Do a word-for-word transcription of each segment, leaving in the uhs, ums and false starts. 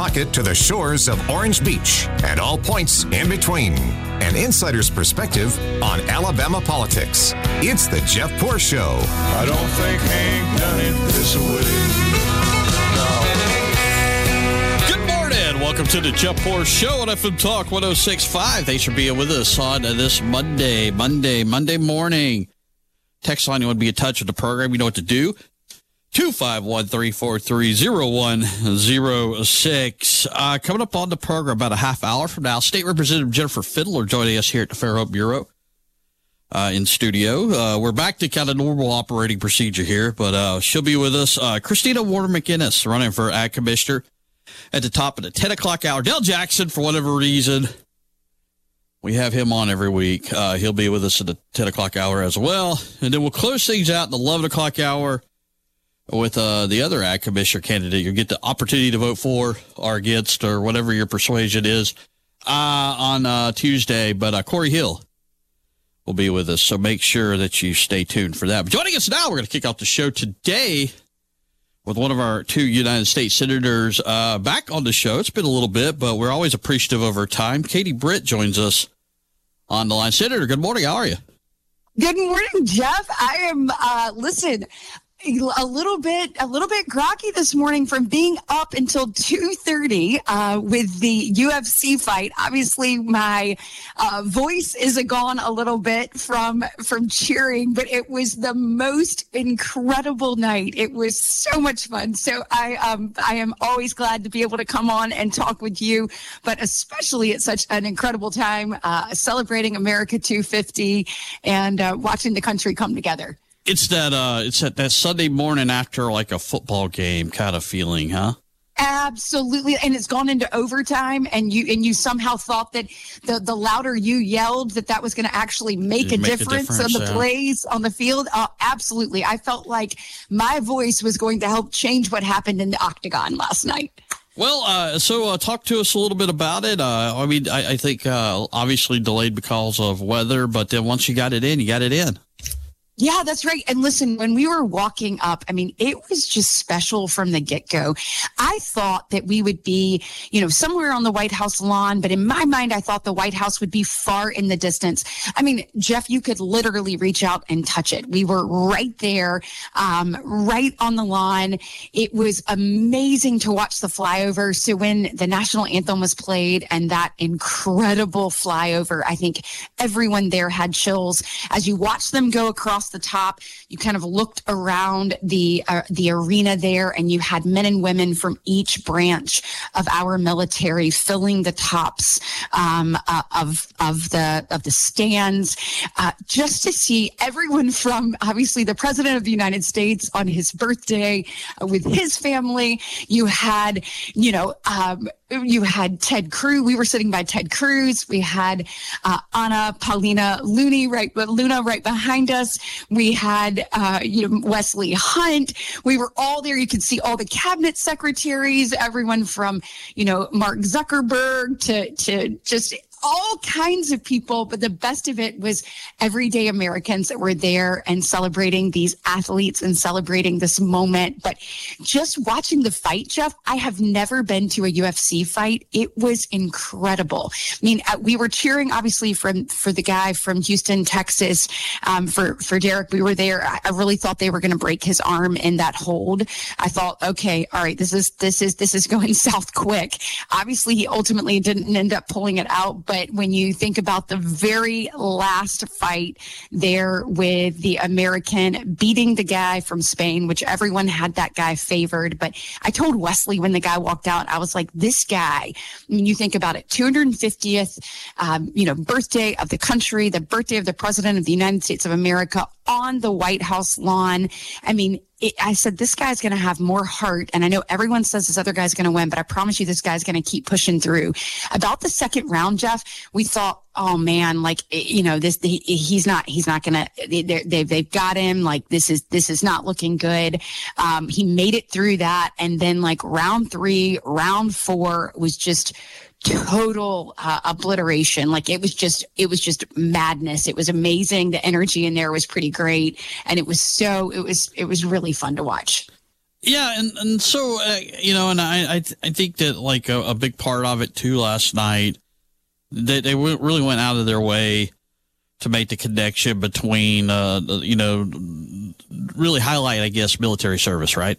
pocket to the shores of Orange Beach and all points in between. An insider's perspective on Alabama politics. It's the Jeff Poor Show. I don't think Hank done it this way. Welcome to the Jeff Poor Show on F M Talk one oh six point five. Thanks for being with us on this Monday, Monday, Monday morning. Text line, you want to be in touch with the program, you know what to do. two five one, three four three, zero one zero six. Uh, coming up on the program about a half hour from now, State Representative Jennifer Fiddler joining us here at the Fairhope Bureau uh, in studio. Uh, we're back to kind of normal operating procedure here, but uh, she'll be with us. Uh, Christina Warner McInnes running for Ag Commissioner. At the top of the ten o'clock hour, Dale Jackson, for whatever reason, we have him on every week. Uh, he'll be with us at the ten o'clock hour as well. And then we'll close things out in the eleven o'clock hour with uh, the other Ag Commissioner candidate. You'll get the opportunity to vote for or against or whatever your persuasion is uh, on uh, Tuesday. But uh, Corey Hill will be with us, so make sure that you stay tuned for that. But joining us now, we're going to kick off the show today with one of our two United States senators uh, back on the show. It's been a little bit, but we're always appreciative of her time. Katie Britt joins us on the line. Senator, good morning. How are you? Good morning, Jeff. I am, uh, listen, a little bit, a little bit groggy this morning from being up until two thirty uh, with the U F C fight. Obviously, my uh, voice is gone a little bit from from cheering, but it was the most incredible night. It was so much fun. So I um I am always glad to be able to come on and talk with you, but especially at such an incredible time, uh, celebrating America two fifty and uh, watching the country come together. It's that uh, it's that, that Sunday morning after like a football game kind of feeling, huh? Absolutely, and it's gone into overtime, and you and you somehow thought that the, the louder you yelled, that that was going to actually make, a, make difference a difference on the yeah. plays on the field. Uh, absolutely, I felt like my voice was going to help change what happened in the octagon last night. Well, uh, so uh, talk to us a little bit about it. Uh, I mean, I, I think uh, obviously delayed because of weather, but then once you got it in, you got it in. Yeah, that's right. And listen, when we were walking up, I mean, it was just special from the get-go. I thought that we would be, you know, somewhere on the White House lawn, but in my mind, I thought the White House would be far in the distance. I mean, Jeff, you could literally reach out and touch it. We were right there, um, right on the lawn. It was amazing to watch the flyover. So when the national anthem was played and that incredible flyover, I think everyone there had chills. As you watched them go across the top, you kind of looked around the uh, the arena there, and you had men and women from each branch of our military filling the tops um, uh, of of the of the stands, uh, just to see everyone from obviously the President of the United States on his birthday uh, with his family. You had, you know. Um, You had Ted Cruz. We were sitting by Ted Cruz. We had uh, Anna Paulina Looney right, Luna right behind us. We had uh, you know, Wesley Hunt. We were all there. You could see all the cabinet secretaries, everyone from you know Mark Zuckerberg to to just all kinds of people. But the best of it was everyday Americans that were there and celebrating these athletes and celebrating this moment. But just watching the fight, Jeff, I have never been to a U F C fight. It was incredible. I mean, we were cheering, obviously, from for the guy from Houston, Texas, um, for, for Derek. We were there. I really thought they were going to break his arm in that hold. I thought, okay, all right, this is, this is, this is going south quick. Obviously, he ultimately didn't end up pulling it out. But when you think about the very last fight there with the American beating the guy from Spain, which everyone had that guy favored. But I told Wesley when the guy walked out, I was like, this guy, I mean, you think about it, two hundred fiftieth, um, you know, birthday of the country, the birthday of the President of the United States of America on the White House lawn. I mean, It, I said, this guy's going to have more heart. And I know everyone says this other guy's going to win, but I promise you this guy's going to keep pushing through. About the second round, Jeff, we thought, oh man, like, you know, this, he, he's not, he's not going to, they, they've, they've got him. Like, this is, this is not looking good. Um, he made it through that. And then like round three, round four was just total uh, obliteration. Like it was just, it was just madness. It was amazing. The energy in there was pretty great. And it was so, it was, it was really fun to watch. Yeah, and, and so, uh, you know, and I I, th- I think that, like, a, a big part of it, too, last night, they, they w- really went out of their way to make the connection between, uh, you know, really highlight, I guess, military service, right?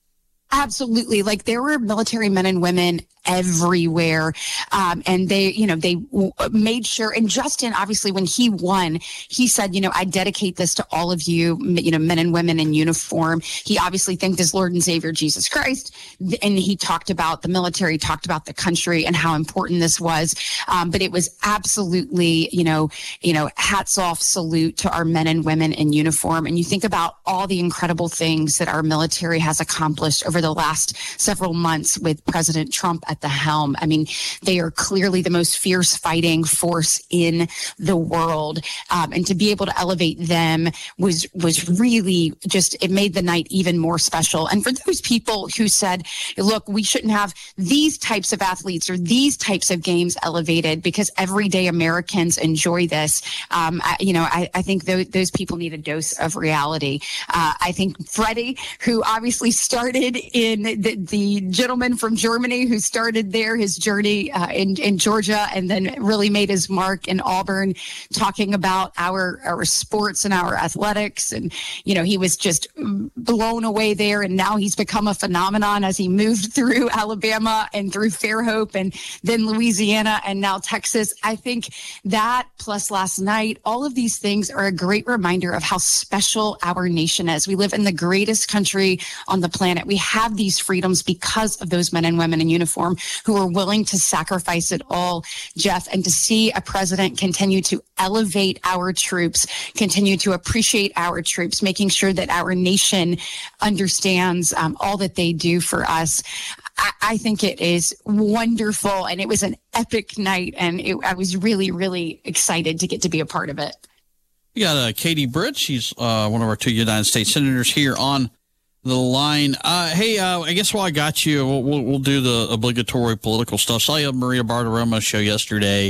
Absolutely. Like, there were military men and women everywhere. Um, and they, you know, they w- made sure, and Justin, obviously, when he won, he said, you know, I dedicate this to all of you, you know, men and women in uniform. He obviously thanked his Lord and Savior, Jesus Christ. And he talked about the military, talked about the country and how important this was. Um, but it was absolutely, you know, you know, hats off, salute to our men and women in uniform. And you think about all the incredible things that our military has accomplished over the last several months with President Trump at the helm. I mean, they are clearly the most fierce fighting force in the world. Um, and to be able to elevate them was, was really just, it made the night even more special. And for those people who said, look, we shouldn't have these types of athletes or these types of games elevated because everyday Americans enjoy this. Um, I, you know, I, I think th- those people need a dose of reality. Uh, I think Freddie, who obviously started in the, the gentleman from Germany who started there his journey uh, in, in Georgia and then really made his mark in Auburn, talking about our, our sports and our athletics. And, you know, he was just blown away there. And now he's become a phenomenon as he moved through Alabama and through Fairhope and then Louisiana and now Texas. I think that plus last night, all of these things are a great reminder of how special our nation is. We live in the greatest country on the planet. We have these freedoms because of those men and women in uniform who are willing to sacrifice it all, Jeff, and to see a president continue to elevate our troops, continue to appreciate our troops, making sure that our nation understands um, all that they do for us. I, I think it is wonderful, and it was an epic night, and it, I was really, really excited to get to be a part of it. We got uh, Katie Britt. She's uh, one of our two United States senators here on the line. Uh, hey, uh, I guess while I got you, we'll, we'll, we'll do the obligatory political stuff. Saw you on Maria Bartiromo's show yesterday.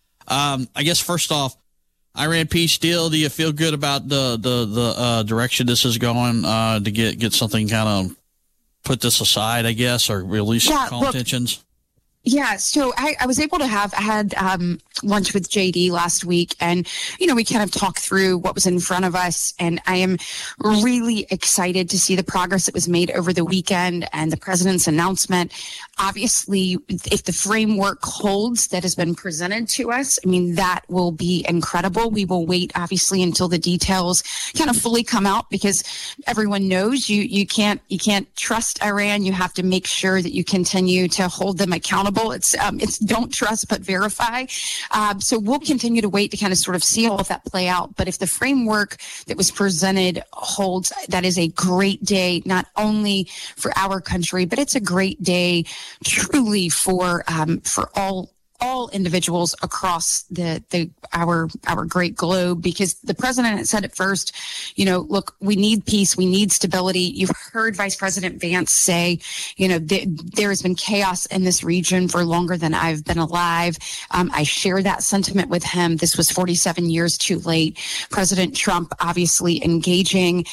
Um, I guess first off, Iran peace deal. Do you feel good about the the the uh, direction this is going uh, to get get something kind of put this aside, I guess, or release yeah, calm look, tensions? Yeah, so I, I was able to have, I had um, lunch with J D last week, and, you know, we kind of talked through what was in front of us, and I am really excited to see the progress that was made over the weekend and the president's announcement. Obviously, if the framework holds that has been presented to us, I mean, that will be incredible. We will wait, obviously, until the details kind of fully come out, because everyone knows you, you can't, you can't trust Iran. You have to make sure that you continue to hold them accountable. It's um, it's don't trust but verify. Um, so we'll continue to wait to kind of sort of see all of that play out. But if the framework that was presented holds, that is a great day, not only for our country, but it's a great day truly for um, for all. all individuals across the, the our our great globe, because the president said it first, you know, look, we need peace, we need stability. You've heard Vice President Vance say, you know, th- there has been chaos in this region for longer than I've been alive. Um, I share that sentiment with him. This was forty-seven years too late. President Trump obviously engaging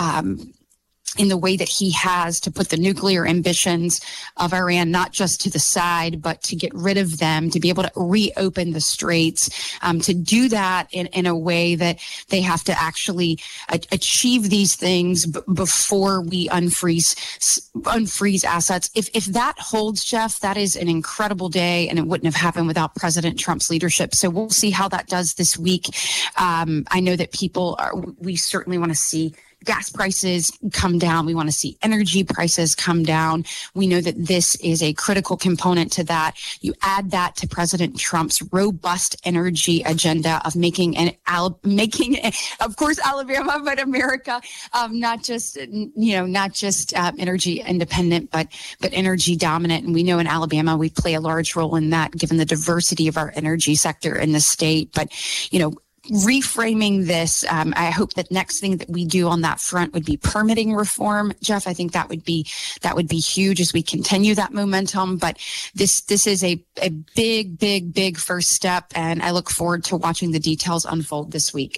um in the way that he has to put the nuclear ambitions of Iran, not just to the side, but to get rid of them, to be able to reopen the straits, um, to do that in, in a way that they have to actually a- achieve these things b- before we unfreeze unfreeze assets. If if that holds, Jeff, that is an incredible day, and it wouldn't have happened without President Trump's leadership. So we'll see how that does this week. Um, I know that people are, we certainly want to see gas prices come down. We want to see energy prices come down. We know that this is a critical component to that. You add that to President Trump's robust energy agenda of making an Al- making, of course, Alabama, but America, um, not just you know, not just uh, energy independent, but but energy dominant. And we know in Alabama we play a large role in that, given the diversity of our energy sector in the state. But you know, reframing this, um, I hope that next thing that we do on that front would be permitting reform, Jeff. I think that would be that would be huge as we continue that momentum. But this this is a, a big, big, big first step, and I look forward to watching the details unfold this week.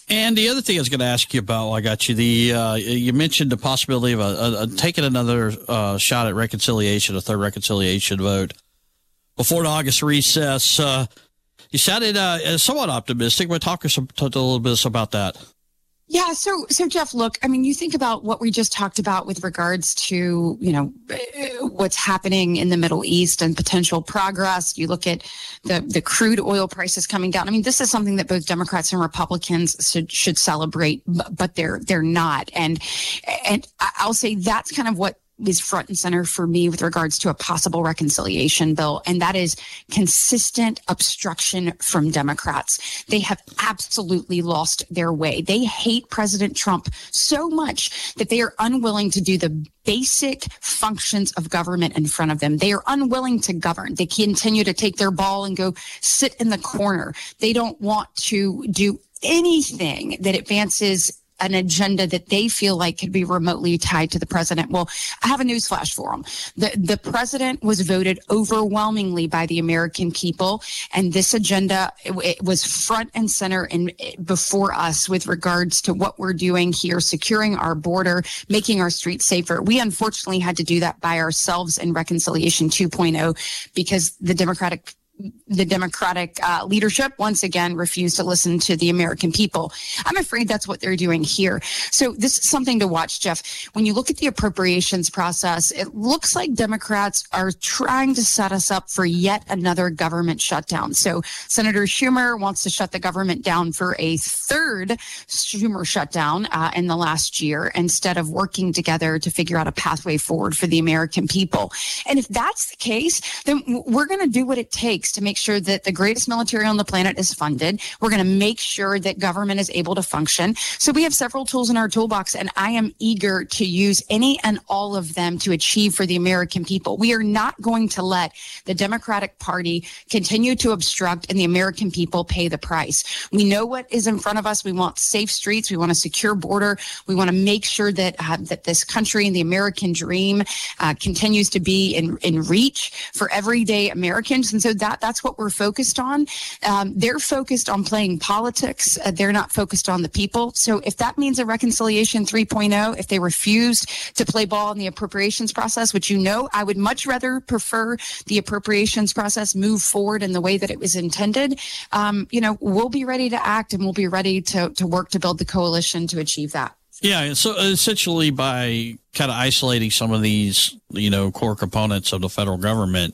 And the other thing I was going to ask you about, while I got you, the uh, you mentioned the possibility of a, a, a taking another uh, shot at reconciliation, a third reconciliation vote before the August recess. Uh, you sounded uh, somewhat optimistic. We'll talk, some, talk a little bit about that. Yeah. So, so Jeff, look, I mean, you think about what we just talked about with regards to, you know, what's happening in the Middle East and potential progress. You look at the, the crude oil prices coming down. I mean, this is something that both Democrats and Republicans should, should celebrate, but they're, they're not. And, and I'll say that's kind of what is front and center for me with regards to a possible reconciliation bill, and that is consistent obstruction from Democrats. They have absolutely lost their way. They hate President Trump so much that they are unwilling to do the basic functions of government in front of them. They are unwilling to govern. They continue to take their ball and go sit in the corner. They don't want to do anything that advances an agenda that they feel like could be remotely tied to the president. Well, I have a news flash for them. The, the president was voted overwhelmingly by the American people, and this agenda it, it was front and center in before us with regards to what we're doing here, securing our border, making our streets safer. We unfortunately had to do that by ourselves in Reconciliation two point oh because the Democratic the Democratic uh, leadership once again refused to listen to the American people. I'm afraid that's what they're doing here. So this is something to watch, Jeff. When you look at the appropriations process, it looks like Democrats are trying to set us up for yet another government shutdown. So Senator Schumer wants to shut the government down for a third Schumer shutdown uh, in the last year instead of working together to figure out a pathway forward for the American people. And if that's the case, then we're going to do what it takes to make sure that the greatest military on the planet is funded. We're going to make sure that government is able to function. So we have several tools in our toolbox, and I am eager to use any and all of them to achieve for the American people. We are not going to let the Democratic Party continue to obstruct and the American people pay the price. We know what is in front of us. We want safe streets. We want a secure border. We want to make sure that uh, that this country and the American dream uh, continues to be in, in reach for everyday Americans. And so that that's what we're focused on. Um, they're focused on playing politics. Uh, they're not focused on the people. So if that means a reconciliation three point oh, if they refuse to play ball in the appropriations process, which you know, I would much rather prefer the appropriations process move forward in the way that it was intended. Um, you know, we'll be ready to act, and we'll be ready to, to work to build the coalition to achieve that. Yeah, so essentially by kind of isolating some of these, you know, core components of the federal government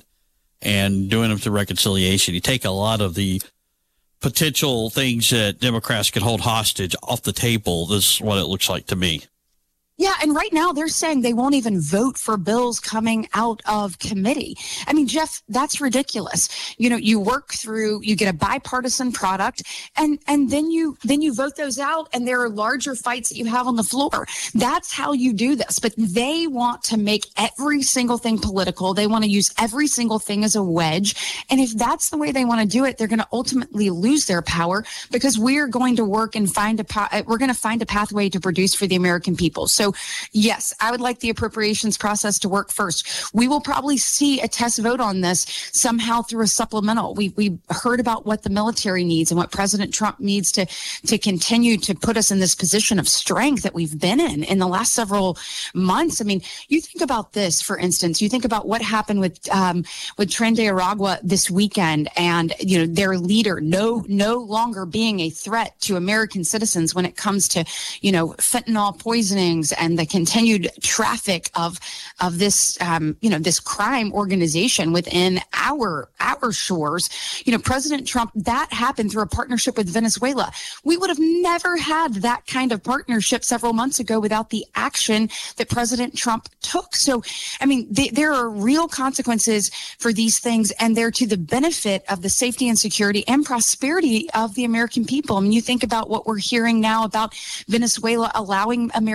and doing them through reconciliation, you take a lot of the potential things that Democrats could hold hostage off the table. This is what it looks like to me. Yeah, and right now they're saying they won't even vote for bills coming out of committee. I mean, Jeff, that's ridiculous. You know, you work through, you get a bipartisan product, and and then you then you vote those out, and there are larger fights that you have on the floor. That's how you do this. But they want to make every single thing political. They want to use every single thing as a wedge. And if that's the way they want to do it, they're going to ultimately lose their power, because we're going to work and find a we're going to find a pathway to produce for the American people. So So, yes, I would like the appropriations process to work first. We will probably see a test vote on this somehow through a supplemental. We we heard about what the military needs and what President Trump needs to, to continue to put us in this position of strength that we've been in in the last several months. I mean, you think about this, for instance. You think about what happened with um, with Tren de Aragua this weekend, and you know their leader no no longer being a threat to American citizens when it comes to you know fentanyl poisonings and the continued traffic of of this um, you know this crime organization within our our shores. You know, President Trump, that happened through a partnership with Venezuela. We would have never had that kind of partnership several months ago without the action that President Trump took. So, I mean, they, there are real consequences for these things, and they're to the benefit of the safety and security and prosperity of the American people. I mean, you think about what we're hearing now about Venezuela allowing American companies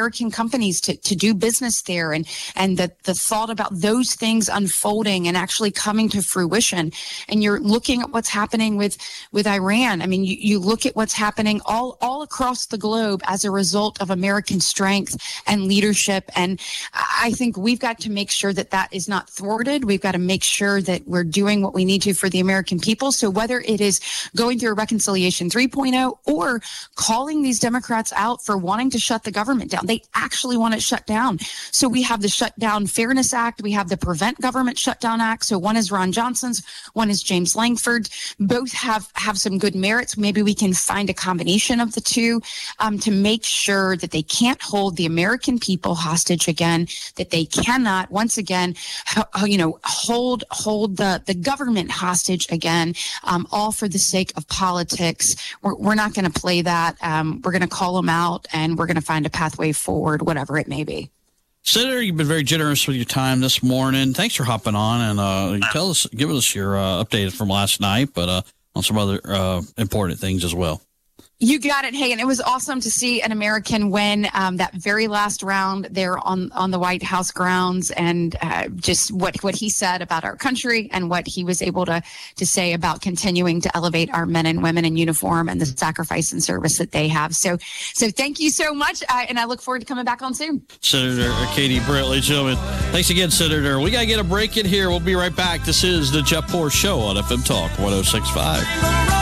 companies to, to do business there, and, and the, the thought about those things unfolding and actually coming to fruition. And you're looking at what's happening with, with Iran. I mean, you, you look at what's happening all, all across the globe as a result of American strength and leadership. And I think we've got to make sure that that is not thwarted. We've got to make sure that we're doing what we need to for the American people. So whether it is going through a reconciliation three point oh or calling these Democrats out for wanting to shut the government down, they actually want it shut down. So we have the Shutdown Fairness Act. We have the Prevent Government Shutdown Act. So one is Ron Johnson's, one is James Langford. Both have, have some good merits. Maybe we can find a combination of the two um, to make sure that they can't hold the American people hostage again, that they cannot, once again, you know, hold hold the, the government hostage again, um, all for the sake of politics. We're, we're not going to play that. Um, we're going to call them out, and we're going to find a pathway forward, whatever it may be. Senator, you've been very generous with your time this morning. Thanks for hopping on, and uh, tell us, give us your uh, update from last night, but uh, on some other uh, important things as well. You got it. Hey, and it was awesome to see an American win um, that very last round there on, on the White House grounds, and uh, just what, what he said about our country and what he was able to, to say about continuing to elevate our men and women in uniform and the sacrifice and service that they have. So, so thank you so much, uh, and I look forward to coming back on soon. Senator Katie Britt, ladies and gentlemen. Thanks again, Senator. We got to get a break in here. We'll be right back. This is the Jeff Poor Show on F M Talk one oh six point five.